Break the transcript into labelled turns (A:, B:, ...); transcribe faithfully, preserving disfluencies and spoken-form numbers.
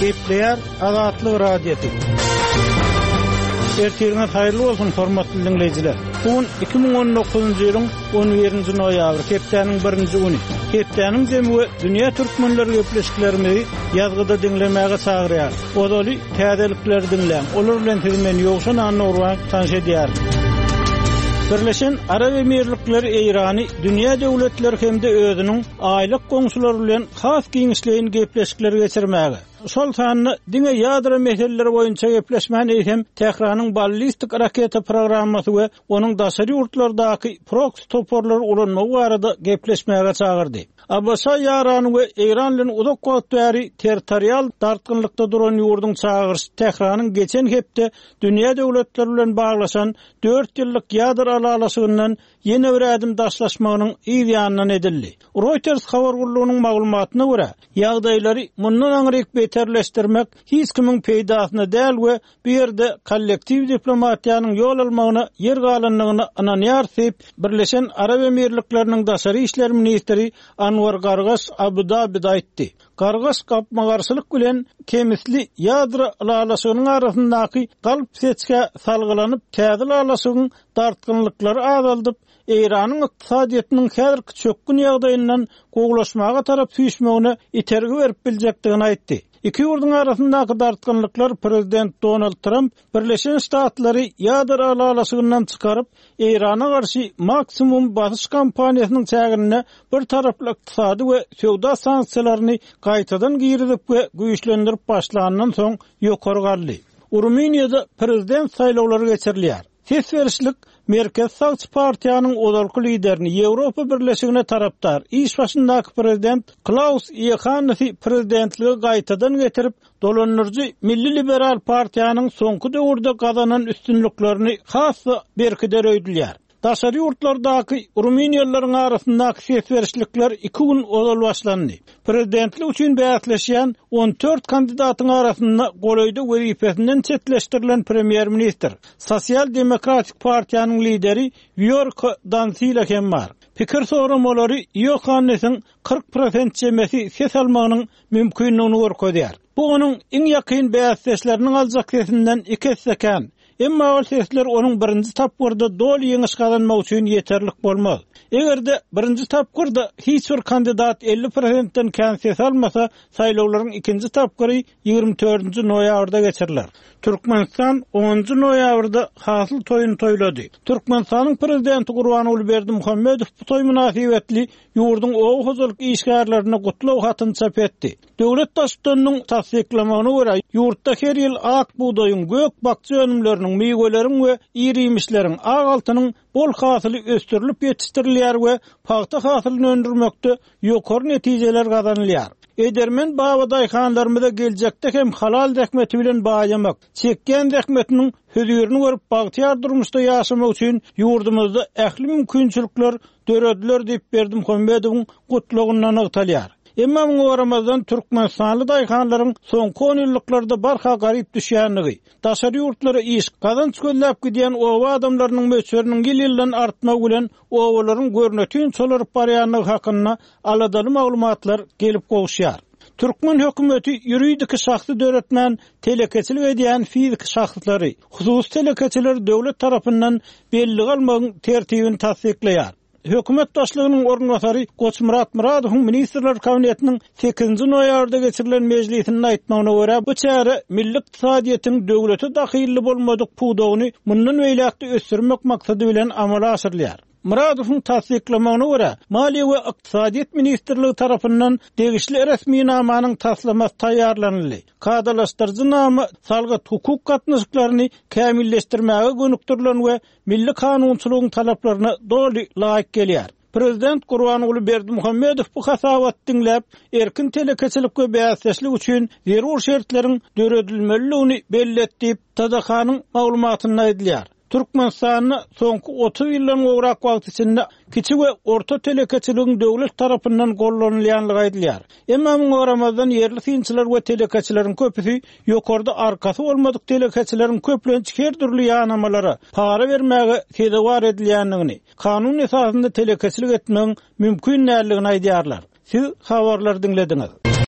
A: Gepleyer Azatlyk radiosu. Ertirňiz haýyrly bolsun hormatly dinleýijiler. Bugün iki bin on dokuzunçy ýylyň on birinji noýabry hepdeniň birinji güni. Hepdeniň jemgy dünýä türkmenleri gepleşiklerini ýazgyda dinlemäge çagyrýar. Odaly täzelikler dinlän. Olar bilen tezmen ýogşan anlaýan tanış edýär. Birleşen Arab Emirlikleri Eýrany dünýä döwletleri hemde özüniň aýlyk goňsulary bilen has giňişleýin gepleşikleri geçirmäge. Şol sanyny diňe ýadra meseleleri boýunça gepleşmän eýsem, Tehranyň ballistik raketa programmasy we onuň daşary ýurtlardaky proxy toporlar ulanmagy barada gepleşmäge çagyrdy. Abasa ýarany we Eýran bilen uzak wagtary territorial dartgynlykda duran ýurdun çagyrşy Tehranyň geçen hepde dünýä döwletleri bilen baglaşan dört ýyllyk ýadra alalasygyndan ýene bir adım daşlaşmagynyň ýanyndan edildi. Reuters habar gurulunyň maglumatyna görä, ýagdaýlary mundan aňryk beterleşdirmek hiç kimin peýdasyna däl we bu ýerde kollektiv diplomatiýanyň ýol almagyna yer galanlygyny ananýar diýip Birleşen Arab Emirlikleriniň daşary işler ministri Anwar Gargaş Abu Dabi'de aýtdy. Gargaş gapmagarçylyk bilen kemisli ýadra alalasynyň arasyndaky galp seçke salgylanyp täze alalasynyň dartgynlyklary azaldyp Eýranyň ykdysadyetiniň häzirki çökkün ýagdaýyndan gowlaşmaga tarap süýşmegine itergi berip biljekdigini aýtdy. İki ýurdun arasyndaky dartgynlyklar Prezident Donald Trump Birleşen Ştatlary ýadra alalasygyndan çykaryp Eýrana garşy maksimum basyş kampaniýasynyň çägine bir taraply ykdysady we söwda sanksiýalaryny gaýtadan giýirip we güýçlendirip başlanandan soň ýokary galdy. Ruminiýada prezident saýlawlary geçirilýär. Sesverişlik Merkez Sağçı Partiýanyň odarky liderini Ýewropa Birleşigine tarapdar iş başyndaky prezident Klaus Ýohannesy prezidentligi gaýtadan getirip dolanyrjy Milli Liberal Partiýanyň soňky döwürde gazanan üstünliklerini hasy berkide öýdülýär. Daşary ýurtlardaky Ruminiýalylaryň arasyndaky sesverişlikler iki gün ozal başlandy. Prezidentlik üçin bäsleşýän on dört kandidatyň arasynda golaýdy wezifesinden çetleşdirilen premier minister, Sosial Demokratik Partiýanyň lideri Björk Dansila hem bar. Pikir soramolary Ýohannesyň kırk prosent jemesi ses almagynyň mümkinligini görkezýär. Bu onuň iň ýakyn bäsleşleriniň aljak sesinden iki sekan. Emma ol sesler onun birinci tapgyrda doly ýeňiş kazanmak üçin ýeterlik bolmaz. Egerde birinci tapgyrda hiç bir kandidat elli prosentden kän ses almasa, saýlawlaryň ikinji tapgyry ýygrimi dördünji noýabrda geçiriler. Türkmenistan onuncu noýabrda hasyl toýuny toýlady. Türkmenistanyň prezidenti Gurbanuly Berdimuhammedow bu toý münasibetli ýurdun ow hozalyk işgärlerini gutlaw hatyny çap etdi. Döwlet daşdanynyň tasdiklamagyna görä, ýurtda her ýyl ak buğdaýyň, gök bakçy önümleriniň, meýweleriň we iri ýemişleriň, ak altynyň bol hasyly östürilip ýetişdirilýär we paxta hasylyny öndürmekde ýokary netijeler gazanylýar. Edermen baba daýhanlarymyza geljekde hem halal zähmeti bilen baýamak, çekken zähmetiniň hödürini görüp bagtyar durmuşda ýaşamak üçin ýurdumyzda ähli mümkinçilikler dörediler diýip Berdimuhammedowyň gutlugyndan agtalýar. Emma bu Ramazan Türkmenistanly daýhanlaryň soňky on ýyllarda barha garyp düşýänligi, daşary ýurtlary iş gazanç gözläp gidýän owa adamlarynyň möçberiniň ýyl-ýyldan artmagy bilen owalaryň görnetini çolaryp barýanlygy hakynda aladaly maglumatlar gelip gowşýar. Türkmen hökümeti ýuridik şahsy döwletmän telekeçilik edýän fizik şahslary, hususy telekeçiler döwlet tarapyndan belli almagyň tertibini tasdikleýär. Hökümet başlygynyň ornwasary Goçmurat Muradowyň ministrler kabinetiniň sekizinji noýabrda geçirilen mejlisinde aýtmagyna görä, bu çäre milli ykdysadyetiň döwlete dahyly bolmadyk puwdagyny mundan beýlekde ösürmek maksady bilen amala aşyrylýar. Muradowyň tasdiklamagyna görä, Maliýe we Ykdysadyet ministrligi tarapyndan degişli resmi namanyň taslamasy taýýarlandy. Kadalaşdyrjy nama salgat hukuk gatnaşyklaryny kämilleşdirmäge gönükdirilen we milli kanunçylygyň talaplaryna doly laýyk gelýär. Prezident Gurbanuly Berdimuhammedow bu hasabat dinläp, erkin telekeçilik we bäsleşlik üçin zerur şertleriň döredilmeliligini belli etdi. Tadakanyň maglumatyny aýdylýar. Türkmenistanyň soňky otuz ýyldan gowrak wagt içinde kiçik we orta telekeçiligiň döwlet tarapyndan gollanylýanlygy aýdylýar. Emma bu Ramazan ýerli synçylar we telekeçileriň köpüsi ýokarda arkasy bolmadyk telekeçileriň köplenç her türlü ýanamalara para bermäge tedawar edilýänligini, kanun esasynda telekeçilik etmegiň mümkin näligini aýdýarlar. Siz habarlar dinlediňiz.